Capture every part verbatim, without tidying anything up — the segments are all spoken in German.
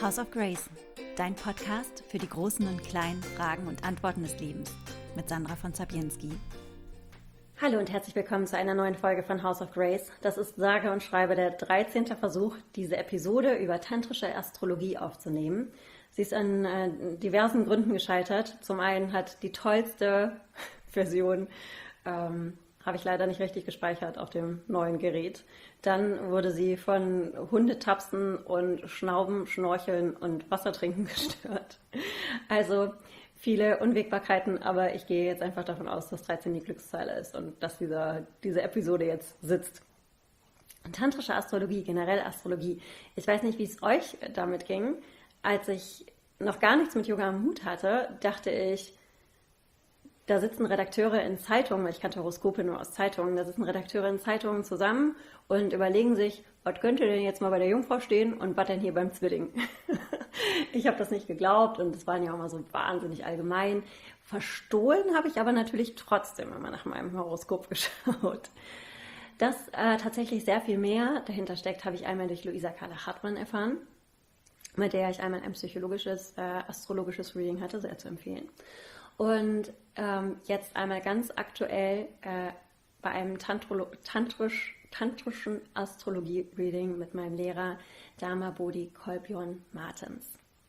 House of Grace, dein Podcast für die großen und kleinen Fragen und Antworten des Lebens mit Sandra von Zabienski. Hallo und herzlich willkommen zu einer neuen Folge von House of Grace. Das ist sage und schreibe der dreizehnte Versuch, diese Episode über tantrische Astrologie aufzunehmen. Sie ist an äh, diversen Gründen gescheitert. Zum einen hat die tollste Version, ähm, habe ich leider nicht richtig gespeichert auf dem neuen Gerät. Dann wurde sie von Hundetapsen und Schnauben, Schnorcheln und Wassertrinken gestört. Also viele Unwägbarkeiten, aber ich gehe jetzt einfach davon aus, dass dreizehn die Glückszahl ist und dass dieser, diese Episode jetzt sitzt. Tantrische Astrologie, generell Astrologie. Ich weiß nicht, wie es euch damit ging. Als ich noch gar nichts mit Yoga am Hut hatte, dachte ich, da sitzen Redakteure in Zeitungen, weil ich kannte Horoskope nur aus Zeitungen, da sitzen Redakteure in Zeitungen zusammen und überlegen sich, was könnte denn jetzt mal bei der Jungfrau stehen und was denn hier beim Zwilling? Ich habe das nicht geglaubt und es waren ja auch mal so wahnsinnig allgemein. Verstohlen habe ich aber natürlich trotzdem immer nach meinem Horoskop geschaut. Dass äh, tatsächlich sehr viel mehr dahinter steckt, habe ich einmal durch Luisa Carla Hartmann erfahren, mit der ich einmal ein psychologisches, äh, astrologisches Reading hatte, sehr zu empfehlen. Und ähm, jetzt einmal ganz aktuell äh, bei einem Tantrolo- tantrisch, tantrischen Astrologie-Reading mit meinem Lehrer Dharma Bodhi Kolbjörn Martens.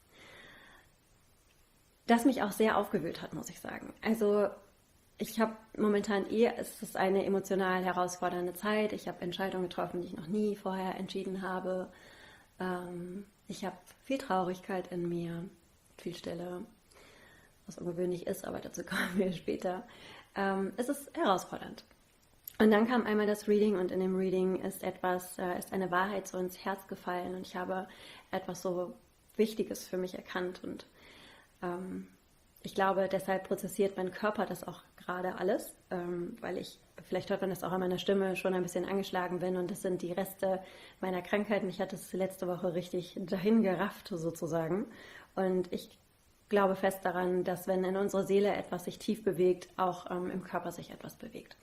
Das mich auch sehr aufgewühlt hat, muss ich sagen. Also ich habe momentan eh, es ist eine emotional herausfordernde Zeit. Ich habe Entscheidungen getroffen, die ich noch nie vorher entschieden habe. Ähm, ich habe viel Traurigkeit in mir, viel Stille, was ungewöhnlich ist, aber dazu kommen wir später. Ähm, es ist herausfordernd. Und dann kam einmal das Reading und in dem Reading ist etwas, äh, ist eine Wahrheit so ins Herz gefallen und ich habe etwas so Wichtiges für mich erkannt und ähm, ich glaube, deshalb prozessiert mein Körper das auch gerade alles, ähm, weil ich, vielleicht hört man das auch an meiner Stimme, schon ein bisschen angeschlagen bin und das sind die Reste meiner Krankheit. Mich hat es letzte Woche richtig dahin gerafft sozusagen und ich glaube fest daran, dass wenn in unserer Seele etwas sich tief bewegt, auch ähm, im Körper sich etwas bewegt.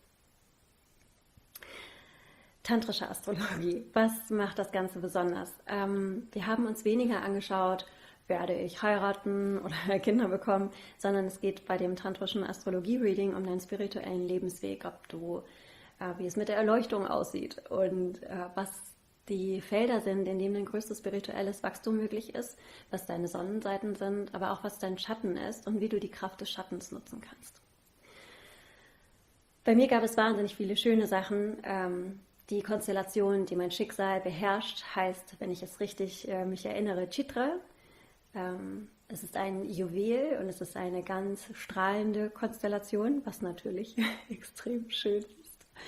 Tantrische Astrologie, was macht das Ganze besonders? Ähm, wir haben uns weniger angeschaut, werde ich heiraten oder Kinder bekommen, sondern es geht bei dem tantrischen Astrologie-Reading um deinen spirituellen Lebensweg, ob du, äh, wie es mit der Erleuchtung aussieht und äh, was die Felder sind, in denen dein größtes spirituelles Wachstum möglich ist, was deine Sonnenseiten sind, aber auch was dein Schatten ist und wie du die Kraft des Schattens nutzen kannst. Bei mir gab es wahnsinnig viele schöne Sachen. Ähm, die Konstellation, die mein Schicksal beherrscht, heißt, wenn ich es richtig äh, mich erinnere, Chitra. Ähm, es ist ein Juwel und es ist eine ganz strahlende Konstellation, was natürlich extrem schön ist.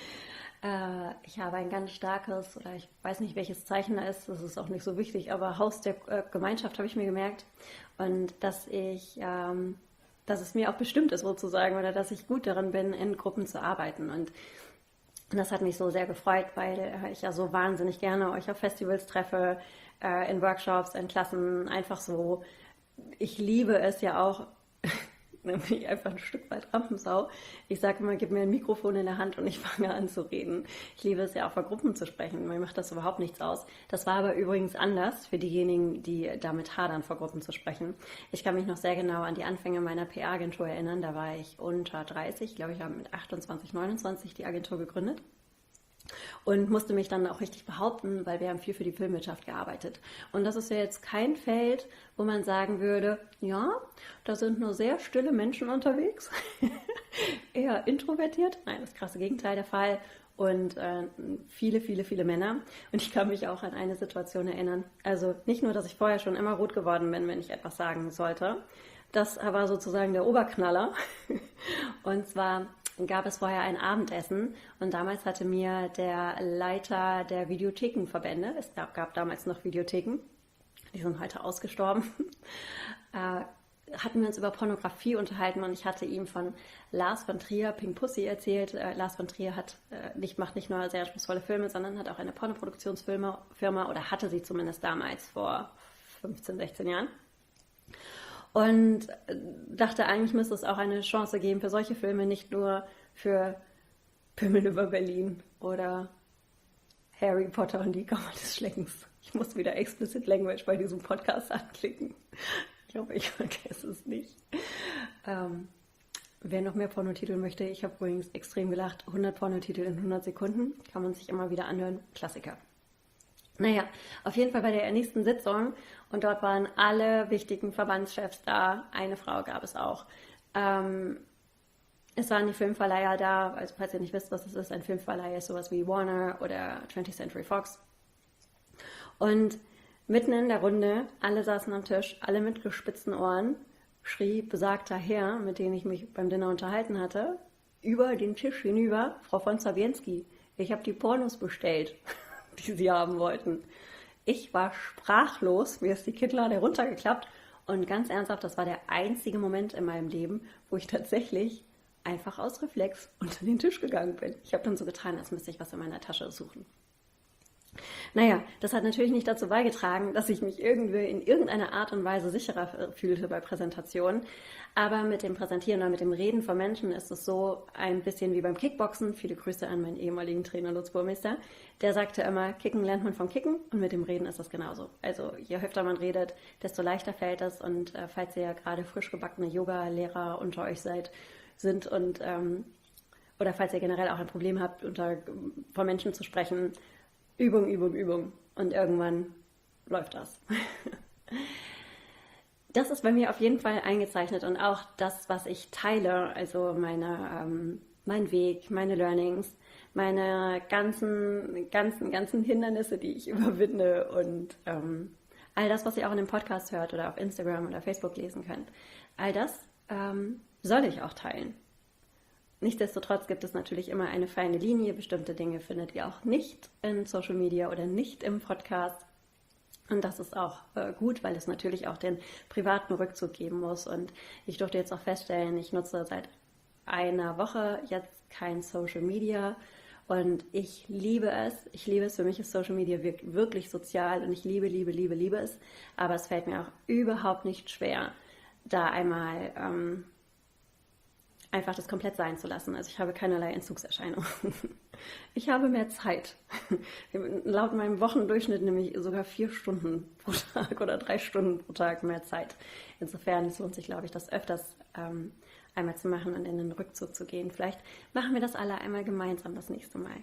Ich habe ein ganz starkes, oder ich weiß nicht, welches Zeichen da ist, das ist auch nicht so wichtig, aber Haus der Gemeinschaft habe ich mir gemerkt. Und dass ich, ähm, dass es mir auch bestimmt ist sozusagen, oder dass ich gut darin bin, in Gruppen zu arbeiten. Und das hat mich so sehr gefreut, weil ich ja so wahnsinnig gerne euch auf Festivals treffe, äh, in Workshops, in Klassen, einfach so. Ich liebe es ja auch, dann bin ich einfach ein Stück weit Rampensau. Ich sage immer, gib mir ein Mikrofon in der Hand und ich fange an zu reden. Ich liebe es ja auch vor Gruppen zu sprechen. Mir macht das überhaupt nichts aus. Das war aber übrigens anders für diejenigen, die damit hadern, vor Gruppen zu sprechen. Ich kann mich noch sehr genau an die Anfänge meiner P R-Agentur erinnern. Da war ich unter dreißig. Ich glaube, ich habe mit achtundzwanzig, neunundzwanzig die Agentur gegründet. Und musste mich dann auch richtig behaupten, weil wir haben viel für die Filmwirtschaft gearbeitet. Und das ist ja jetzt kein Feld, wo man sagen würde, ja, da sind nur sehr stille Menschen unterwegs, eher introvertiert. Nein, das krasse Gegenteil der Fall. Und äh, viele, viele, viele Männer. Und ich kann mich auch an eine Situation erinnern. Also nicht nur, dass ich vorher schon immer rot geworden bin, wenn ich etwas sagen sollte. Das war sozusagen der Oberknaller. Und zwar gab es vorher ein Abendessen und damals hatte mir der Leiter der Videothekenverbände, es gab, gab damals noch Videotheken, die sind heute ausgestorben, äh, hatten wir uns über Pornografie unterhalten und ich hatte ihm von Lars von Trier, Pink Pussy, erzählt. Äh, Lars von Trier hat, äh, nicht, macht nicht nur sehr anspruchsvolle Filme, sondern hat auch eine Pornoproduktionsfirma Firma, oder hatte sie zumindest damals vor fünfzehn, sechzehn Jahren. Und dachte, eigentlich müsste es auch eine Chance geben für solche Filme, nicht nur für Pimmel über Berlin oder Harry Potter und die Kammer des Schreckens. Ich muss wieder Explicit Language bei diesem Podcast anklicken. Ich hoffe, ich vergesse es nicht. Ähm, wer noch mehr Pornotitel möchte, ich habe übrigens extrem gelacht. hundert Pornotitel in hundert Sekunden. Kann man sich immer wieder anhören. Klassiker. Naja, auf jeden Fall bei der nächsten Sitzung. Und dort waren alle wichtigen Verbandschefs da. Eine Frau gab es auch. Ähm, es waren die Filmverleiher da. Also falls ihr nicht wisst, was es ist, ein Filmverleiher ist sowas wie Warner oder twentieth Century Fox. Und mitten in der Runde, alle saßen am Tisch, alle mit gespitzten Ohren, schrie besagter Herr, mit dem ich mich beim Dinner unterhalten hatte, über den Tisch hinüber: Frau von Zabienski, ich habe die Pornos bestellt, die Sie haben wollten. Ich war sprachlos, mir ist die Kinnlade runtergeklappt und ganz ernsthaft, das war der einzige Moment in meinem Leben, wo ich tatsächlich einfach aus Reflex unter den Tisch gegangen bin. Ich habe dann so getan, als müsste ich was in meiner Tasche suchen. Naja, das hat natürlich nicht dazu beigetragen, dass ich mich irgendwie in irgendeiner Art und Weise sicherer fühlte bei Präsentationen. Aber mit dem Präsentieren oder mit dem Reden von Menschen ist es so ein bisschen wie beim Kickboxen. Viele Grüße an meinen ehemaligen Trainer Lutz Burmeister. Der sagte immer, Kicken lernt man vom Kicken, und mit dem Reden ist das genauso. Also je öfter man redet, desto leichter fällt es. Und äh, falls ihr ja gerade frisch gebackene Yoga-Lehrer unter euch seid, sind und ähm, oder falls ihr generell auch ein Problem habt, unter, vor Menschen zu sprechen, Übung, Übung, Übung. Und irgendwann läuft das. Das ist bei mir auf jeden Fall eingezeichnet und auch das, was ich teile, also meine, ähm, mein Weg, meine Learnings, meine ganzen, ganzen, ganzen Hindernisse, die ich überwinde und ähm, all das, was ihr auch in dem Podcast hört oder auf Instagram oder Facebook lesen könnt. All das ähm, soll ich auch teilen. Nichtsdestotrotz gibt es natürlich immer eine feine Linie. Bestimmte Dinge findet ihr auch nicht in Social Media oder nicht im Podcast. Und das ist auch äh, gut, weil es natürlich auch den privaten Rückzug geben muss. Und ich durfte jetzt auch feststellen, ich nutze seit einer Woche jetzt kein Social Media. Und ich liebe es. Ich liebe es. Für mich ist Social Media wirklich sozial und ich liebe, liebe, liebe, liebe es. Aber es fällt mir auch überhaupt nicht schwer, da einmal Ähm, einfach das komplett sein zu lassen. Also ich habe keinerlei Entzugserscheinungen. Ich habe mehr Zeit. Laut meinem Wochendurchschnitt nämlich sogar vier Stunden pro Tag oder drei Stunden pro Tag mehr Zeit. Insofern es lohnt sich, glaube ich, das öfters ähm, einmal zu machen und in den Rückzug zu gehen. Vielleicht machen wir das alle einmal gemeinsam das nächste Mal.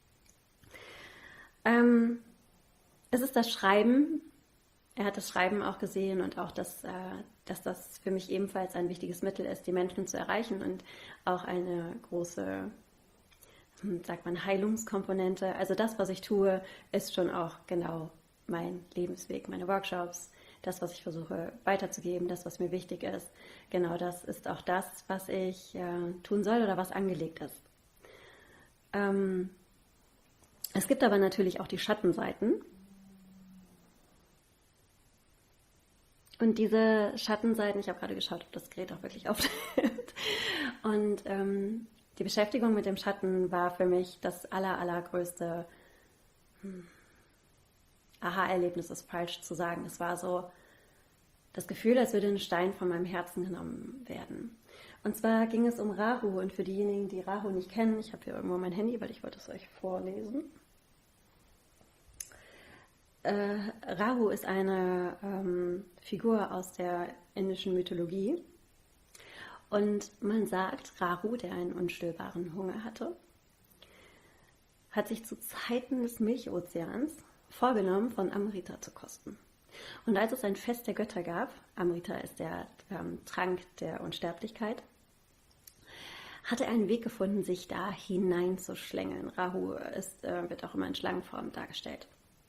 Ähm, es ist das Schreiben. Er hat das Schreiben auch gesehen und auch, dass, äh, dass das für mich ebenfalls ein wichtiges Mittel ist, die Menschen zu erreichen und auch eine große, sagt man, Heilungskomponente. Also das, was ich tue, ist schon auch genau mein Lebensweg, meine Workshops, das, was ich versuche weiterzugeben, das, was mir wichtig ist. Genau das ist auch das, was ich äh, tun soll oder was angelegt ist. Ähm, es gibt aber natürlich auch die Schattenseiten. Und diese Schattenseiten, ich habe gerade geschaut, ob das Gerät auch wirklich aufnimmt. Und ähm, die Beschäftigung mit dem Schatten war für mich das aller, allergrößte hm, Aha-Erlebnis, ist falsch zu sagen. Es war so das Gefühl, als würde ein Stein von meinem Herzen genommen werden. Und zwar ging es um Rahu. Und für diejenigen, die Rahu nicht kennen, ich habe hier irgendwo mein Handy, weil ich wollte es euch vorlesen. Äh, Rahu ist eine ähm, Figur aus der indischen Mythologie und man sagt, Rahu, der einen unstillbaren Hunger hatte, hat sich zu Zeiten des Milchozeans vorgenommen, von Amrita zu kosten. Und als es ein Fest der Götter gab, Amrita ist der ähm, Trank der Unsterblichkeit, hat er einen Weg gefunden, sich da hineinzuschlängeln. Rahu ist, äh, wird auch immer in Schlangenform dargestellt.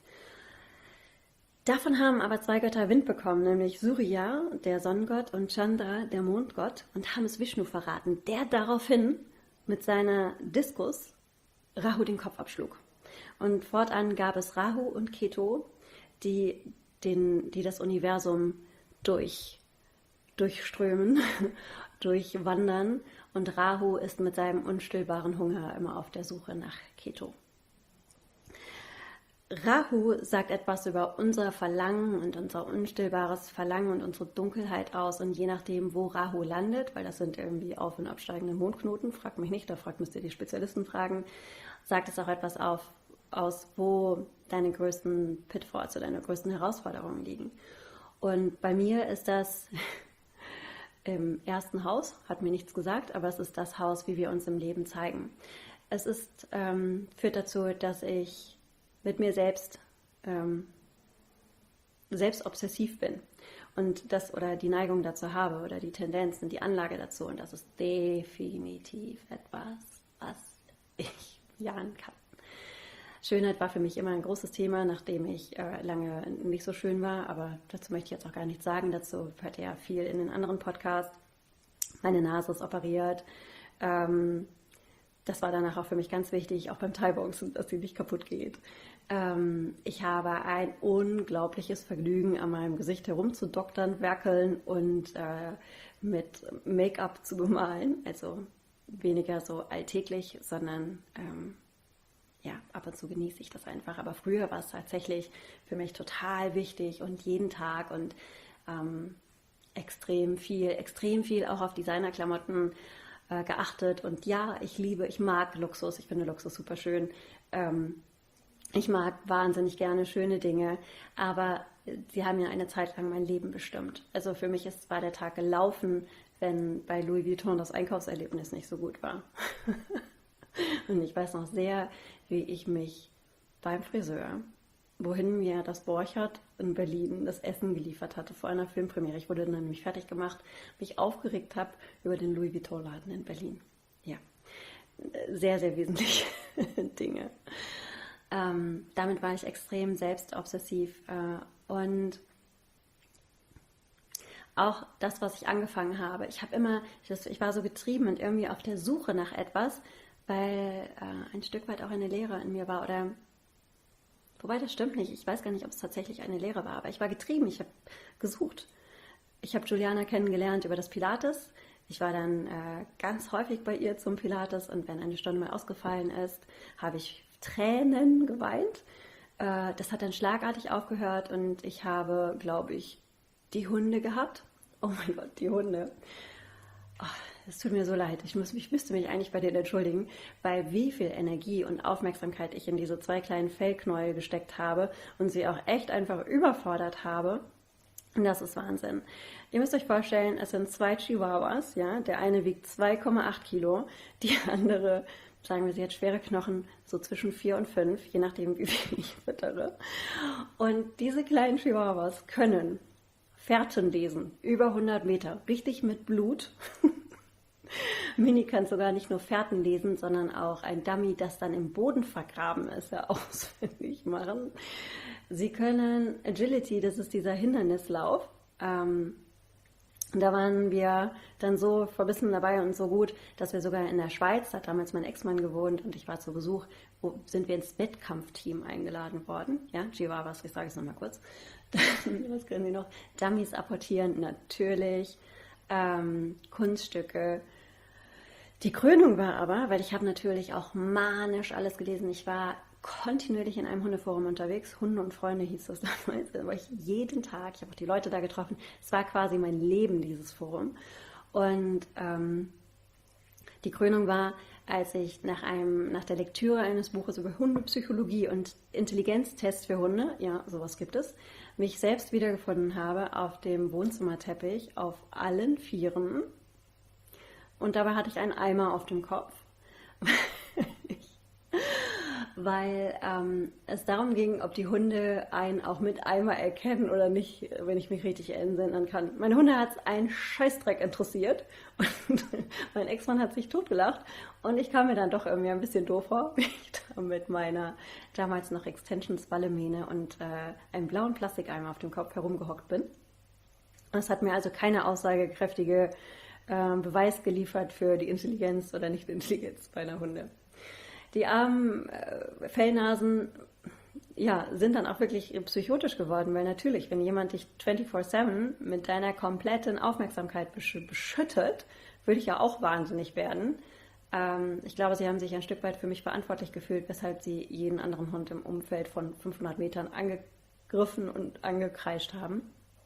Davon haben aber zwei Götter Wind bekommen, nämlich Surya, der Sonnengott, und Chandra, der Mondgott, und haben es Vishnu verraten, der daraufhin mit seiner Diskus Rahu den Kopf abschlug. Und fortan gab es Rahu und Ketu, die, den, die das Universum durch, durchströmen, durchwandern, und Rahu ist mit seinem unstillbaren Hunger immer auf der Suche nach Ketu. Rahu sagt etwas über unser Verlangen und unser unstillbares Verlangen und unsere Dunkelheit aus. Und je nachdem, wo Rahu landet, weil das sind irgendwie auf- und absteigende Mondknoten, fragt mich nicht, da fragt müsst ihr die Spezialisten fragen, sagt es auch etwas auf, aus, wo deine größten Pitfalls oder deine größten Herausforderungen liegen. Und bei mir ist das im ersten Haus, hat mir nichts gesagt, aber es ist das Haus, wie wir uns im Leben zeigen. Es ist, ähm, führt dazu, dass ich mit mir selbst ähm, selbst obsessiv bin und das oder die Neigung dazu habe oder die Tendenz und die Anlage dazu, und das ist definitiv etwas, was ich jagen kann. Schönheit war für mich immer ein großes Thema, nachdem ich äh, lange nicht so schön war, aber dazu möchte ich jetzt auch gar nichts sagen. Dazu hört ihr ja viel in den anderen Podcasts. Meine Nase ist operiert. Ähm, das war danach auch für mich ganz wichtig, auch beim Thai-Boxen, dass sie nicht kaputt geht. Ähm, ich habe ein unglaubliches Vergnügen, an meinem Gesicht herumzudoktern, werkeln und äh, mit Make-up zu bemalen. Also weniger so alltäglich, sondern ähm, ja, ab und zu genieße ich das einfach. Aber früher war es tatsächlich für mich total wichtig und jeden Tag und ähm, extrem viel, extrem viel auch auf Designerklamotten äh, geachtet. Und ja, ich liebe, ich mag Luxus. Ich finde Luxus super schön. Ähm, ich mag wahnsinnig gerne schöne Dinge, aber sie haben ja eine Zeit lang mein Leben bestimmt. Also für mich ist, war der Tag gelaufen, wenn bei Louis Vuitton das Einkaufserlebnis nicht so gut war. Und ich weiß noch sehr, wie ich mich beim Friseur, wohin mir das Borchardt in Berlin das Essen geliefert hatte vor einer Filmpremiere, ich wurde dann nämlich fertig gemacht, mich aufgeregt habe über den Louis Vuitton-Laden in Berlin. Ja, sehr, sehr wesentliche Dinge. Ähm, damit war ich extrem selbstobsessiv äh, und auch das, was ich angefangen habe. Ich habe immer, ich war so getrieben und irgendwie auf der Suche nach etwas, weil äh, ein Stück weit auch eine Lehre in mir war. Oder, wobei das stimmt nicht, ich weiß gar nicht, ob es tatsächlich eine Lehre war, aber ich war getrieben, ich habe gesucht. Ich habe Juliana kennengelernt über das Pilates. Ich war dann äh, ganz häufig bei ihr zum Pilates und wenn eine Stunde mal ausgefallen ist, habe ich Tränen geweint. Äh, das hat dann schlagartig aufgehört und ich habe, glaube ich, die Hunde gehabt. Oh mein Gott, die Hunde. Oh, es tut mir so leid. Ich, muss, ich müsste mich eigentlich bei denen entschuldigen, weil wie viel Energie und Aufmerksamkeit ich in diese zwei kleinen Fellknäuel gesteckt habe und sie auch echt einfach überfordert habe. Und das ist Wahnsinn. Ihr müsst euch vorstellen, es sind zwei Chihuahuas. Ja? Der eine wiegt zwei Komma acht Kilo, die andere, sagen wir, sie hat schwere Knochen, so zwischen vier und fünf, je nachdem, wie viel ich füttere. Und diese kleinen Chihuahuas können Fährten lesen, über hundert Meter, richtig mit Blut. Mini kann sogar nicht nur Fährten lesen, sondern auch ein Dummy, das dann im Boden vergraben ist, ja, auswendig machen. Sie können Agility, das ist dieser Hindernislauf. Ähm, da waren wir dann so verbissen dabei und so gut, dass wir sogar in der Schweiz, da hat damals mein Ex-Mann gewohnt und ich war zu Besuch, wo sind wir ins Wettkampfteam eingeladen worden. Ja, Chihuahuas, ich sage es nochmal kurz. Was können Sie noch? Dummies apportieren, natürlich. Ähm, Kunststücke. Die Krönung war aber, weil ich habe natürlich auch manisch alles gelesen. Ich war kontinuierlich in einem Hundeforum unterwegs. Hunde und Freunde hieß das damals. Da war ich jeden Tag. Ich habe auch die Leute da getroffen. Es war quasi mein Leben, dieses Forum. Und ähm, die Krönung war, als ich nach, einem, nach der Lektüre eines Buches über Hundepsychologie und Intelligenztest für Hunde, ja, sowas gibt es, mich selbst wiedergefunden habe auf dem Wohnzimmerteppich auf allen Vieren. Und dabei hatte ich einen Eimer auf dem Kopf, weil ähm, es darum ging, ob die Hunde einen auch mit Eimer erkennen oder nicht, wenn ich mich richtig entsinnen kann. Meine Hunde hat es einen Scheißdreck interessiert und mein Ex-Mann hat sich totgelacht und ich kam mir dann doch irgendwie ein bisschen doof vor, wie ich da mit meiner damals noch Extensions-Ballemähne und äh, einem blauen Plastikeimer auf dem Kopf herumgehockt bin. Es hat mir also keine aussagekräftige äh, Beweis geliefert für die Intelligenz oder Nicht-Intelligenz meiner Hunde. Die armen äh, Fellnasen ja, sind dann auch wirklich psychotisch geworden, weil natürlich, wenn jemand dich vierundzwanzig sieben mit deiner kompletten Aufmerksamkeit besch- beschüttet, würde ich ja auch wahnsinnig werden. Ähm, ich glaube, sie haben sich ein Stück weit für mich verantwortlich gefühlt, weshalb sie jeden anderen Hund im Umfeld von fünfhundert Metern angegriffen und angekreischt haben.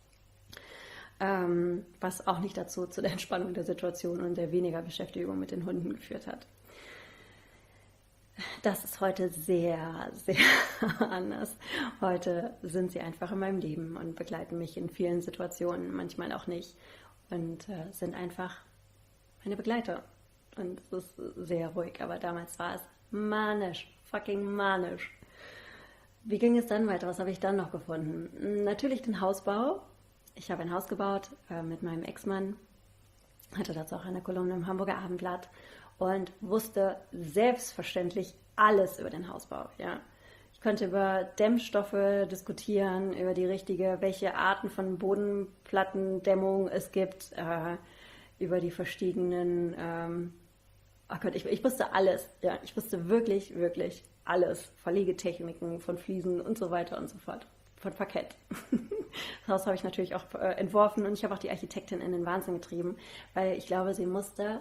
Ähm, was auch nicht dazu zu der Entspannung der Situation und der weniger Beschäftigung mit den Hunden geführt hat. Das ist heute sehr, sehr anders. Heute sind sie einfach in meinem Leben und begleiten mich in vielen Situationen, manchmal auch nicht. Und äh, sind einfach meine Begleiter. Und es ist sehr ruhig, aber damals war es manisch, fucking manisch. Wie ging es dann weiter? Was habe ich dann noch gefunden? Natürlich den Hausbau. Ich habe ein Haus gebaut äh, mit meinem Ex-Mann, hatte dazu auch eine Kolumne im Hamburger Abendblatt und wusste selbstverständlich alles über den Hausbau. Ja. Ich konnte über Dämmstoffe diskutieren, über die richtige, welche Arten von Bodenplattendämmung es gibt, äh, über die verschiedenen, ähm, oh Gott, ich, ich wusste alles. Ja, ich wusste wirklich, wirklich alles. Verlegetechniken von Fliesen und so weiter und so fort. Von Parkett. Das Haus habe ich natürlich auch äh, entworfen und ich habe auch die Architektin in den Wahnsinn getrieben, weil ich glaube, sie musste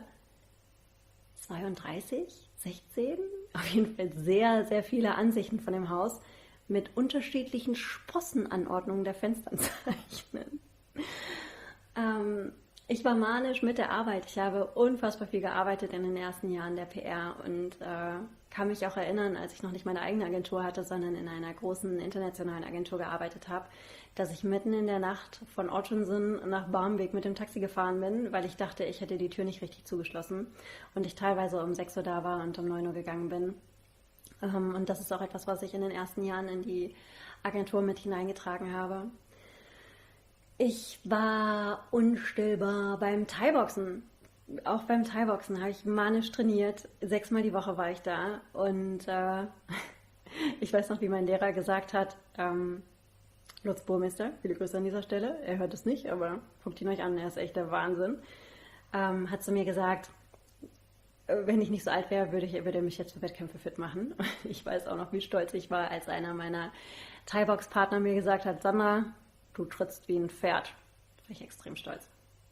zweiunddreißig, sechzehn, auf jeden Fall sehr, sehr viele Ansichten von dem Haus mit unterschiedlichen Sprossenanordnungen der Fenster zeichnen. Ähm, ich war manisch mit der Arbeit. Ich habe unfassbar viel gearbeitet in den ersten Jahren der P R und äh, kann mich auch erinnern, als ich noch nicht meine eigene Agentur hatte, sondern in einer großen internationalen Agentur gearbeitet habe, dass ich mitten in der Nacht von Ottensen nach Barmbek mit dem Taxi gefahren bin, weil ich dachte, ich hätte die Tür nicht richtig zugeschlossen und ich teilweise um sechs Uhr da war und um neun Uhr gegangen bin. Und das ist auch etwas, was ich in den ersten Jahren in die Agentur mit hineingetragen habe. Ich war unstillbar beim Thai-Boxen. Auch beim Thai-Boxen habe ich manisch trainiert. Sechsmal die Woche war ich da. Und äh, ich weiß noch, wie mein Lehrer gesagt hat, ähm, Lutz Burmeister, viele Grüße an dieser Stelle. Er hört es nicht, aber guckt ihn euch an, er ist echt der Wahnsinn. Ähm, hat zu mir gesagt, wenn ich nicht so alt wäre, würde, ich, würde er mich jetzt für Wettkämpfe fit machen. Ich weiß auch noch, wie stolz ich war, als einer meiner Thai-Box-Partner mir gesagt hat, Sandra, du trittst wie ein Pferd. Da war ich extrem stolz.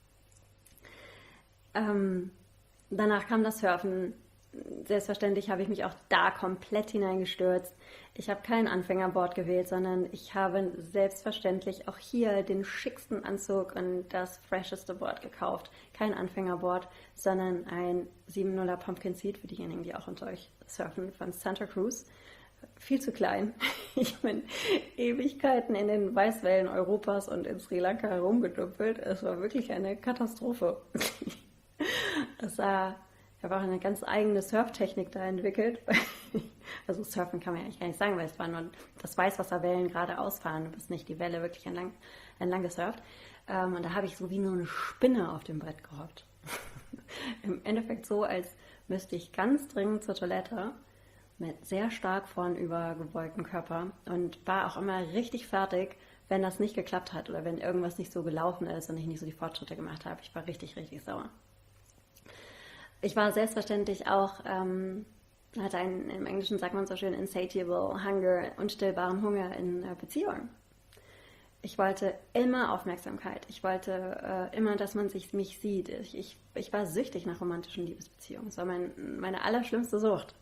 Ähm, danach kam das Surfen. Selbstverständlich habe ich mich auch da komplett hineingestürzt. Ich habe kein Anfängerboard gewählt, sondern ich habe selbstverständlich auch hier den schicksten Anzug und das fresheste Board gekauft. Kein Anfängerboard, sondern ein sieben nuller Pumpkin Seed für diejenigen, die auch unter euch surfen, von Santa Cruz. Viel zu klein. Ich bin Ewigkeiten in den Weißwellen Europas und in Sri Lanka herumgedumpelt. Es war wirklich eine Katastrophe. Es war, ich habe auch eine ganz eigene Surftechnik da entwickelt. Also Surfen kann man ja eigentlich gar nicht sagen, weil es waren nur das Weißwasserwellen gerade ausfahren. Du bist nicht die Welle wirklich entlang, entlang gesurft. Und da habe ich so wie nur eine Spinne auf dem Brett gehockt. Im Endeffekt so, als müsste ich ganz dringend zur Toilette mit sehr stark vornüber gebeugtem Körper und war auch immer richtig fertig, wenn das nicht geklappt hat oder wenn irgendwas nicht so gelaufen ist und ich nicht so die Fortschritte gemacht habe. Ich war richtig, richtig sauer. Ich war selbstverständlich auch, ähm, hatte einen, im Englischen sagt man so schön, insatiable hunger, unstillbaren Hunger in äh, Beziehungen. Ich wollte immer Aufmerksamkeit. Ich wollte äh, immer, dass man sich, mich sieht. Ich, ich, ich war süchtig nach romantischen Liebesbeziehungen. Das war mein, meine allerschlimmste Sucht.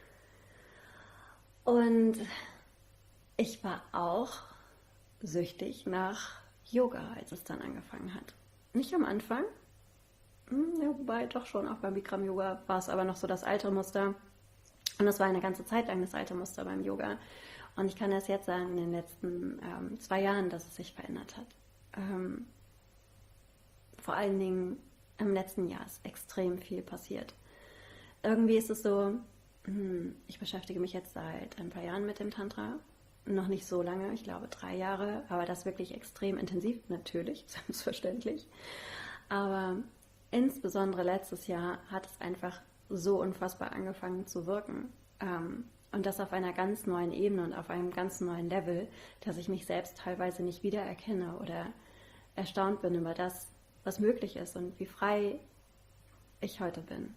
Und ich war auch süchtig nach Yoga, als es dann angefangen hat. Nicht am Anfang, ja, wobei doch schon, auch beim Bikram Yoga war es aber noch so das alte Muster. Und das war eine ganze Zeit lang das alte Muster beim Yoga. Und ich kann das jetzt sagen, in den letzten ähm, zwei Jahren, dass es sich verändert hat. Ähm, vor allen Dingen im letzten Jahr ist extrem viel passiert. Irgendwie ist es so, hm, ich beschäftige mich jetzt seit ein paar Jahren mit dem Tantra. Noch nicht so lange, ich glaube drei Jahre, aber das wirklich extrem intensiv, natürlich, selbstverständlich. Aber insbesondere letztes Jahr hat es einfach so unfassbar angefangen zu wirken. Ähm, und das auf einer ganz neuen Ebene und auf einem ganz neuen Level, dass ich mich selbst teilweise nicht wiedererkenne oder erstaunt bin über das, was möglich ist und wie frei ich heute bin.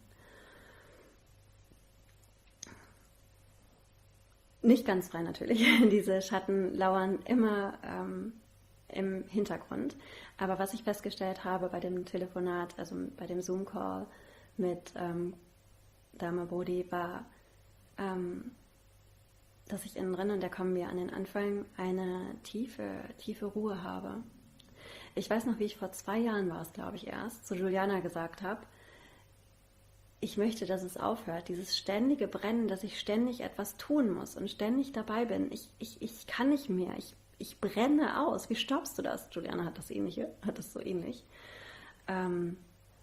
Nicht ganz frei natürlich. Diese Schatten lauern immer ähm, im Hintergrund. Aber was ich festgestellt habe bei dem Telefonat, also bei dem Zoom-Call mit ähm, Dharma Bodhi, war, ähm, dass ich innen drin, und da kommen wir an den Anfang, eine tiefe, tiefe Ruhe habe. Ich weiß noch, wie ich vor zwei Jahren war es, glaube ich, erst, zu Juliana gesagt habe, ich möchte, dass es aufhört. Dieses ständige Brennen, dass ich ständig etwas tun muss und ständig dabei bin. Ich, ich, ich kann nicht mehr. Ich, ich brenne aus. Wie stoppst du das? Juliane hat das ähnliche, hat das so ähnlich. Ähm,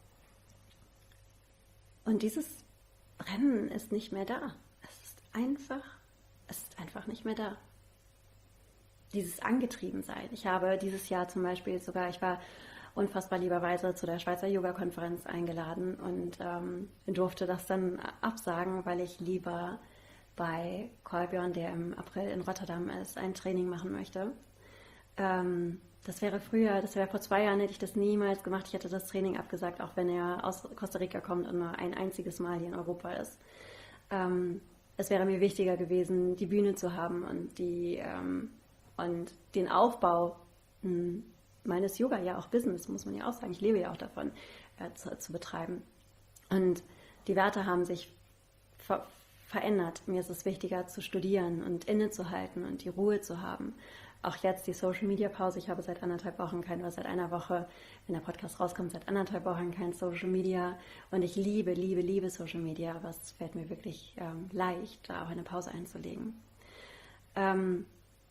und dieses Brennen ist nicht mehr da. Es ist einfach, es ist einfach nicht mehr da. Dieses Angetriebensein. Ich habe dieses Jahr zum Beispiel sogar, ich war unfassbar lieberweise zu der Schweizer Yoga-Konferenz eingeladen und ähm, durfte das dann absagen, weil ich lieber bei Kolbjörn, der im April in Rotterdam ist, ein Training machen möchte. Ähm, das wäre früher, das wäre vor zwei Jahren, hätte ich das niemals gemacht. Ich hätte das Training abgesagt, auch wenn er aus Costa Rica kommt und nur ein einziges Mal hier in Europa ist. Ähm, es wäre mir wichtiger gewesen, die Bühne zu haben und, die, ähm, und den Aufbau mh, meines Yoga, ja auch Business, muss man ja auch sagen, ich lebe ja auch davon, äh, zu, zu betreiben. Und die Werte haben sich ver- verändert. Mir ist es wichtiger zu studieren und innezuhalten und die Ruhe zu haben. Auch jetzt die Social-Media-Pause, ich habe seit anderthalb Wochen kein, oder seit einer Woche, wenn der Podcast rauskommt, seit anderthalb Wochen kein Social-Media und ich liebe, liebe, liebe Social-Media, aber es fällt mir wirklich ähm, leicht, da auch eine Pause einzulegen. Ähm,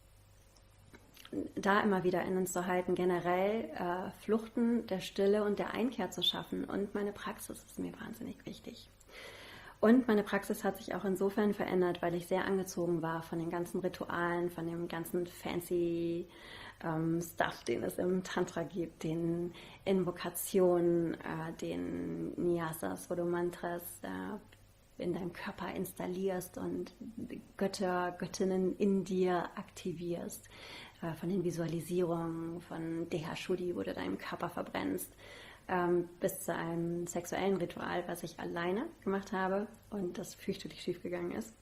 da immer wieder innezuhalten, generell äh, Fluchten der Stille und der Einkehr zu schaffen und meine Praxis ist mir wahnsinnig wichtig. Und meine Praxis hat sich auch insofern verändert, weil ich sehr angezogen war von den ganzen Ritualen, von dem ganzen fancy ähm, Stuff, den es im Tantra gibt, den Invokationen, äh, den Nyasas, wo du Mantras äh, in deinem Körper installierst und Götter, Göttinnen in dir aktivierst, äh, von den Visualisierungen, von Deha Shuddhi, wo du deinen Körper verbrennst, bis zu einem sexuellen Ritual, was ich alleine gemacht habe und das fürchterlich schief gegangen ist.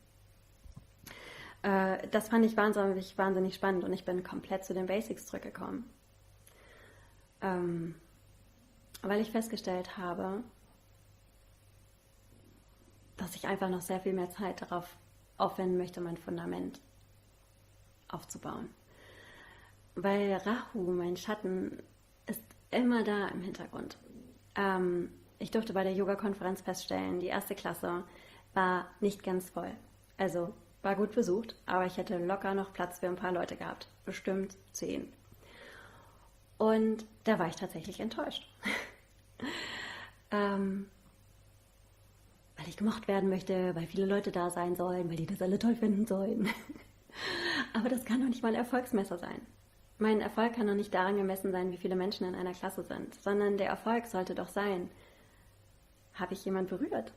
Das fand ich wahnsinnig, wahnsinnig spannend und ich bin komplett zu den Basics zurückgekommen. Weil ich festgestellt habe, dass ich einfach noch sehr viel mehr Zeit darauf aufwenden möchte, mein Fundament aufzubauen. Weil Rahu, mein Schatten, ist immer da im Hintergrund. Ähm, ich durfte bei der Yoga-Konferenz feststellen, die erste Klasse war nicht ganz voll. Also war gut besucht, aber ich hätte locker noch Platz für ein paar Leute gehabt. Bestimmt zehn. Und da war ich tatsächlich enttäuscht. ähm, weil ich gemocht werden möchte, weil viele Leute da sein sollen, weil die das alle toll finden sollen. Aber das kann doch nicht mal Erfolgsmesser sein. Mein Erfolg kann doch nicht daran gemessen sein, wie viele Menschen in einer Klasse sind, sondern der Erfolg sollte doch sein, habe ich jemand berührt?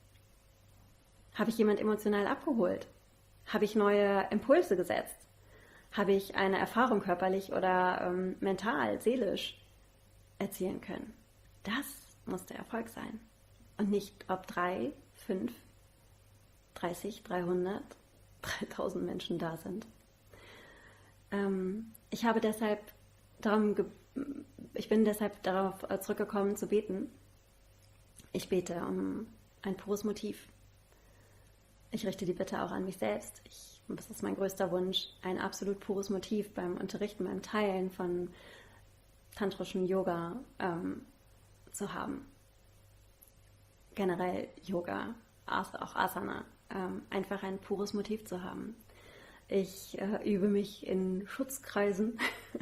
Habe ich jemand emotional abgeholt? Habe ich neue Impulse gesetzt? Habe ich eine Erfahrung körperlich oder ähm, mental, seelisch erzielen können? Das muss der Erfolg sein. Und nicht, ob drei, fünf, dreißig, dreihundert, dreitausend Menschen da sind. Ähm, Ich habe deshalb darum, ich bin deshalb darauf zurückgekommen zu beten. Ich bete um ein pures Motiv. Ich richte die Bitte auch an mich selbst. Ich, das ist mein größter Wunsch, ein absolut pures Motiv beim Unterrichten, beim Teilen von tantrischem Yoga ähm, zu haben. Generell Yoga, auch Asana, ähm, einfach ein pures Motiv zu haben. Ich äh, übe mich in Schutzkreisen,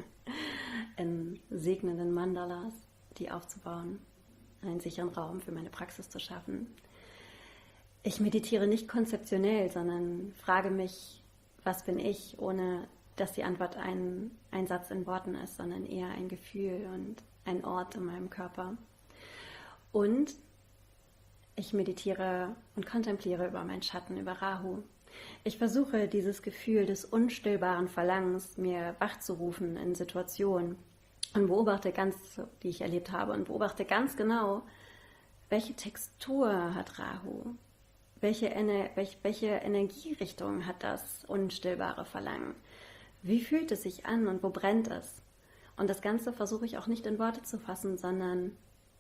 in segnenden Mandalas, die aufzubauen, einen sicheren Raum für meine Praxis zu schaffen. Ich meditiere nicht konzeptionell, sondern frage mich, was bin ich, ohne dass die Antwort ein, ein Satz in Worten ist, sondern eher ein Gefühl und ein Ort in meinem Körper. Und ich meditiere und kontempliere über meinen Schatten, über Rahu. Ich versuche, dieses Gefühl des unstillbaren Verlangens mir wachzurufen in Situationen und beobachte ganz, die ich erlebt habe, und beobachte ganz genau, welche Textur hat Rahu, welche, welche, welche Energierichtung hat das unstillbare Verlangen, wie fühlt es sich an und wo brennt es. Und das Ganze versuche ich auch nicht in Worte zu fassen, sondern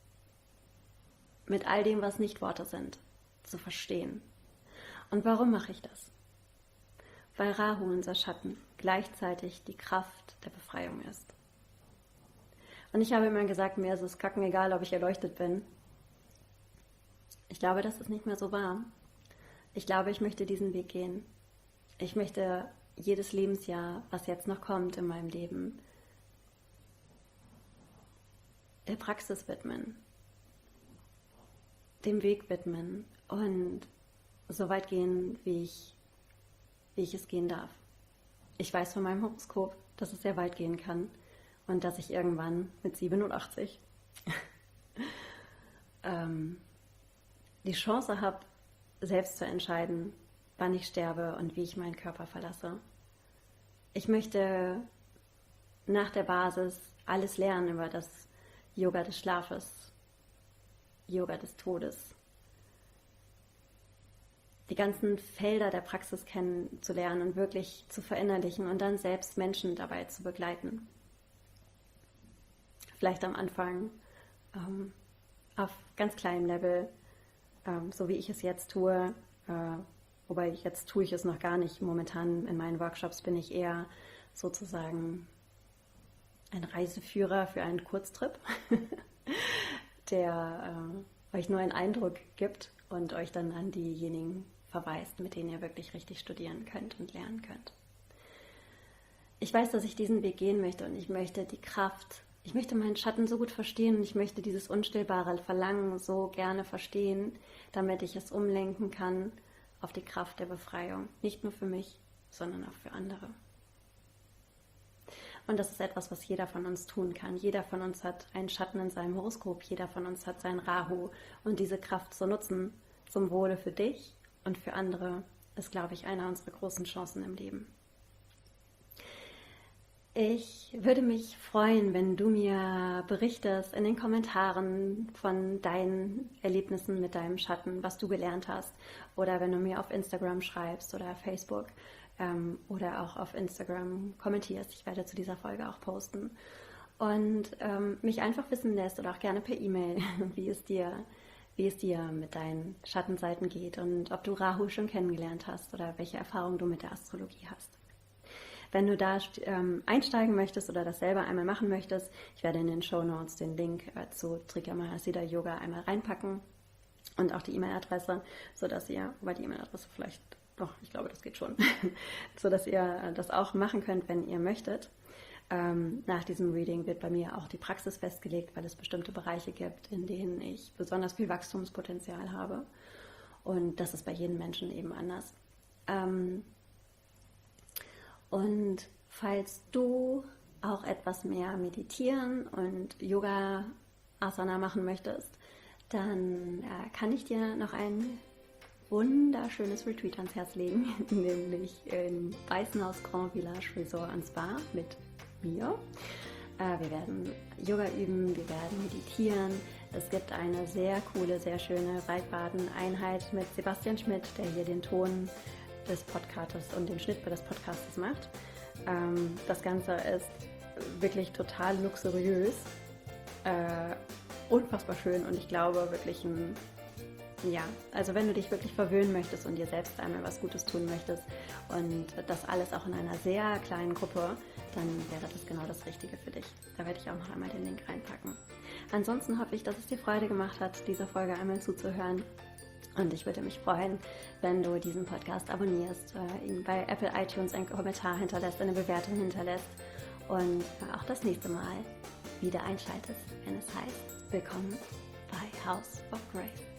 mit all dem, was nicht Worte sind, zu verstehen. Und warum mache ich das? Weil Rahu, unser Schatten, gleichzeitig die Kraft der Befreiung ist. Und ich habe immer gesagt, mir ist es kackenegal, ob ich erleuchtet bin. Ich glaube, das ist nicht mehr so wahr. Ich glaube, ich möchte diesen Weg gehen. Ich möchte jedes Lebensjahr, was jetzt noch kommt in meinem Leben, der Praxis widmen, dem Weg widmen und so weit gehen, wie ich, wie ich es gehen darf. Ich weiß von meinem Horoskop, dass es sehr weit gehen kann und dass ich irgendwann mit siebenundachtzig ähm, die Chance habe, selbst zu entscheiden, wann ich sterbe und wie ich meinen Körper verlasse. Ich möchte nach der Basis alles lernen über das Yoga des Schlafes, Yoga des Todes, die ganzen Felder der Praxis kennenzulernen und wirklich zu verinnerlichen und dann selbst Menschen dabei zu begleiten. Vielleicht am Anfang ähm, auf ganz kleinem Level, ähm, so wie ich es jetzt tue, äh, wobei jetzt tue ich es noch gar nicht. Momentan in meinen Workshops bin ich eher sozusagen ein Reiseführer für einen Kurztrip, der äh, euch nur einen Eindruck gibt und euch dann an diejenigen verweist, mit denen ihr wirklich richtig studieren könnt und lernen könnt. Ich weiß, dass ich diesen Weg gehen möchte und ich möchte die Kraft, ich möchte meinen Schatten so gut verstehen und ich möchte dieses unstillbare Verlangen so gerne verstehen, damit ich es umlenken kann auf die Kraft der Befreiung. Nicht nur für mich, sondern auch für andere. Und das ist etwas, was jeder von uns tun kann. Jeder von uns hat einen Schatten in seinem Horoskop, jeder von uns hat seinen Rahu. Und diese Kraft zu nutzen, zum Wohle für dich und für andere, ist, glaube ich, eine unserer großen Chancen im Leben. Ich würde mich freuen, wenn du mir berichtest in den Kommentaren von deinen Erlebnissen mit deinem Schatten, was du gelernt hast. Oder wenn du mir auf Instagram schreibst oder Facebook ähm, oder auch auf Instagram kommentierst. Ich werde zu dieser Folge auch posten. Und ähm, mich einfach wissen lässt oder auch gerne per E-Mail, wie es dir, wie es dir mit deinen Schattenseiten geht und ob du Rahu schon kennengelernt hast oder welche Erfahrungen du mit der Astrologie hast. Wenn du da ähm, einsteigen möchtest oder das selber einmal machen möchtest, ich werde in den Shownotes den Link äh, zu Trikamara Siddha Yoga einmal reinpacken und auch die E-Mail-Adresse, sodass ihr, wobei die E-Mail-Adresse vielleicht, doch, ich glaube, das geht schon, sodass ihr äh, das auch machen könnt, wenn ihr möchtet. Ähm, nach diesem Reading wird bei mir auch die Praxis festgelegt, weil es bestimmte Bereiche gibt, in denen ich besonders viel Wachstumspotenzial habe. Und das ist bei jedem Menschen eben anders. Ähm, Und falls du auch etwas mehr meditieren und Yoga Asana machen möchtest, dann äh, kann ich dir noch ein wunderschönes Retreat ans Herz legen, nämlich im Weißenhaus Grand Village Resort und Spa mit mir. Äh, wir werden Yoga üben, wir werden meditieren. Es gibt eine sehr coole, sehr schöne Waldbaden-Einheit mit Sebastian Schmidt, der hier den Ton des Podcasts und den Schnitt für das Podcasts macht. Ähm, das Ganze ist wirklich total luxuriös, äh, unfassbar schön und ich glaube wirklich ein, ja, also wenn du dich wirklich verwöhnen möchtest und dir selbst einmal was Gutes tun möchtest und das alles auch in einer sehr kleinen Gruppe, dann wäre das genau das Richtige für dich. Da werde ich auch noch einmal den Link reinpacken. Ansonsten hoffe ich, dass es dir Freude gemacht hat, dieser Folge einmal zuzuhören. Und ich würde mich freuen, wenn du diesen Podcast abonnierst, äh, ihn bei Apple iTunes einen Kommentar hinterlässt, eine Bewertung hinterlässt und auch das nächste Mal wieder einschaltest, wenn es heißt, willkommen bei House of Grace.